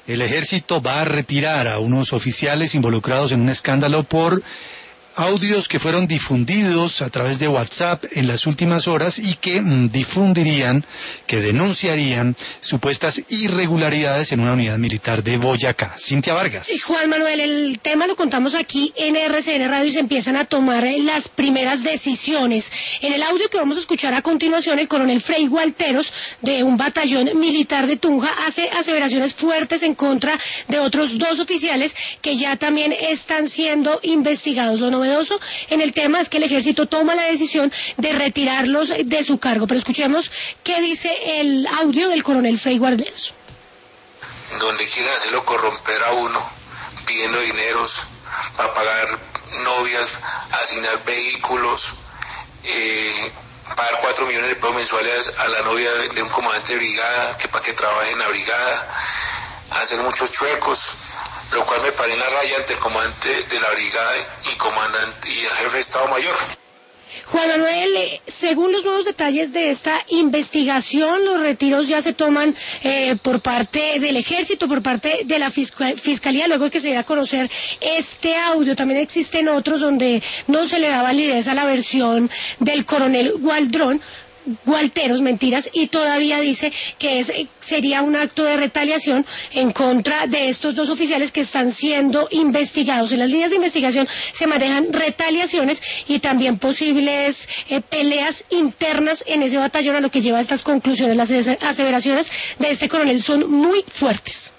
el ejército va a retirar a unos oficiales involucrados en un escándalo por audios que fueron difundidos a través de WhatsApp en las últimas horas y que difundirían, que denunciarían supuestas irregularidades en una unidad militar de Boyacá. Cintia Vargas. Juan Manuel, el tema lo contamos aquí en RCN Radio y se empiezan a tomar las primeras decisiones. En el audio que vamos a escuchar a continuación, el coronel Frei Gualteros, de un batallón militar de Tunja, hace aseveraciones fuertes en contra de otros 2 oficiales que ya también están siendo investigados. Lo novedoso en el tema es que el ejército toma la decisión de retirarlos de su cargo. Pero escuchemos qué dice el audio del coronel Frei Gualteros. Donde quieren hacerlo corromper a uno, pidiendo dineros para pagar novias, asignar vehículos, pagar 4 millones de pesos mensuales a la novia de un comandante de brigada, que para que trabaje en la brigada, hacer muchos chuecos, lo cual me paré en la raya ante el comandante de la brigada y comandante y el jefe de Estado Mayor. Juan Manuel, según los nuevos detalles de esta investigación, los retiros ya se toman por parte del ejército, por parte de la fiscalía, luego de que se dé a conocer este audio. También existen otros donde no se le da validez a la versión del coronel Gualteros, y todavía dice que sería un acto de retaliación en contra de estos 2 oficiales que están siendo investigados. En las líneas de investigación se manejan retaliaciones y también posibles peleas internas en ese batallón, a lo que lleva a estas conclusiones. Las aseveraciones de este coronel son muy fuertes.